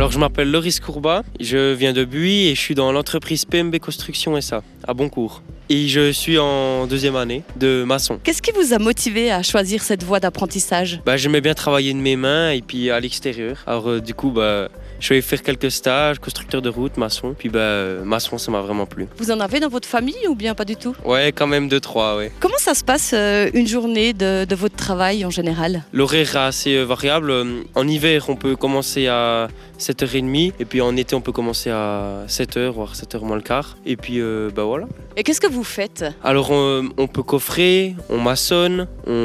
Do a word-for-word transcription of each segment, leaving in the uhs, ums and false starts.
Alors je m'appelle Loris Courbat, je viens de Buis et je suis dans l'entreprise P M B Construction S A à Boncourt. Et je suis en deuxième année de maçon. Qu'est-ce qui vous a motivé à choisir cette voie d'apprentissage? Bah, j'aimais bien travailler de mes mains et puis à l'extérieur. Alors euh, du coup, bah, je suis allé faire quelques stages, constructeur de route, maçon. Puis bah, euh, maçon, ça m'a vraiment plu. Vous en avez dans votre famille ou bien pas du tout? Ouais, quand même deux, trois, ouais. Comment ça se passe euh, une journée de, de votre travail en général? L'horaire est assez euh, variable. En hiver, on peut commencer à sept heures trente et puis en été, on peut commencer à sept heures, voire sept heures moins le quart. Et puis euh, bah voilà. Et qu'est-ce que vous faites? Alors on, on peut coffrer, on maçonne,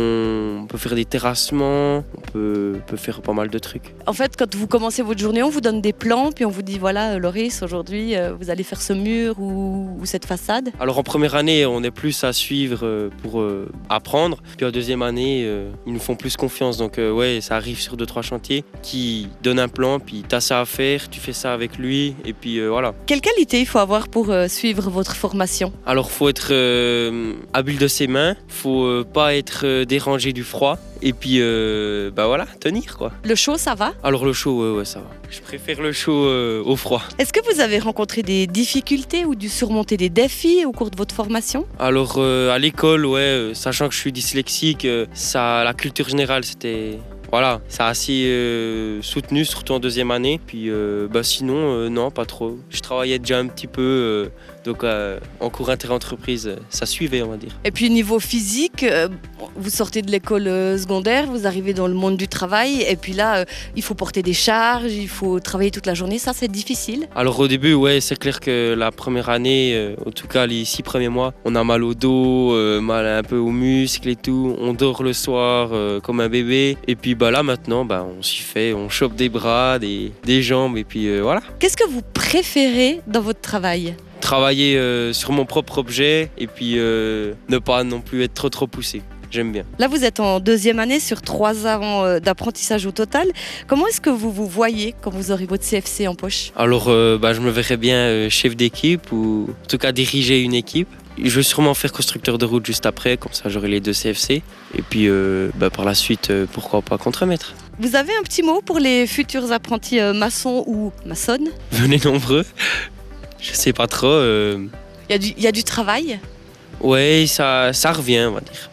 on peut faire des terrassements, on peut, peut faire pas mal de trucs. En fait, quand vous commencez votre journée, on vous donne des plans, puis on vous dit voilà, Loris, aujourd'hui, euh, vous allez faire ce mur ou, ou cette façade. Alors en première année, on est plus à suivre euh, pour euh, apprendre. Puis en deuxième année, euh, ils nous font plus confiance. Donc euh, ouais, ça arrive sur deux, trois chantiers qui donnent un plan, puis t'as ça à faire, tu fais ça avec lui, et puis euh, voilà. Quelle qualité il faut avoir pour euh, suivre votre formation? Alors faut être euh, habile de ses mains, faut euh, pas être euh, dérangé du froid, et puis euh, bah voilà, tenir quoi. Le chaud, ça va? Alors le chaud, ouais, ouais ça va. Je préfère le chaud euh, au froid. Est-ce que vous avez rencontré des difficultés ou dû surmonter des défis au cours de votre formation? Alors euh, à l'école, ouais, euh, sachant que je suis dyslexique, euh, ça, la culture générale c'était... Voilà, ça a assez euh, soutenu, surtout en deuxième année. Puis euh, bah sinon, euh, non, pas trop. Je travaillais déjà un petit peu, euh, donc euh, en cours inter-entreprise, ça suivait, on va dire. Et puis niveau physique, euh, vous sortez de l'école euh, secondaire, vous arrivez dans le monde du travail, et puis là, euh, il faut porter des charges, il faut travailler toute la journée. Ça, c'est difficile? Alors au début, ouais, c'est clair que la première année, euh, en tout cas les six premiers mois, on a mal au dos, euh, mal un peu aux muscles et tout. On dort le soir euh, comme un bébé. Et puis bah là maintenant, bah, on s'y fait, on chope des bras, des, des jambes, et puis euh, voilà. Qu'est-ce que vous préférez dans votre travail? Travailler euh, sur mon propre objet et puis euh, ne pas non plus être trop trop poussé. J'aime bien. Là, vous êtes en deuxième année sur trois ans euh, d'apprentissage au total. Comment est-ce que vous vous voyez quand vous aurez votre C F C en poche? Alors, euh, bah, je me verrais bien euh, chef d'équipe ou en tout cas diriger une équipe. Je vais sûrement faire constructeur de route juste après, comme ça j'aurai les deux C F C. Et puis euh, bah, par la suite, euh, pourquoi pas contremaître. Vous avez un petit mot pour les futurs apprentis euh, maçons ou maçonnes? Venez nombreux. Je sais pas trop. Euh... Il y a du, il y a du travail? Ouais, ça, ça revient, on va dire.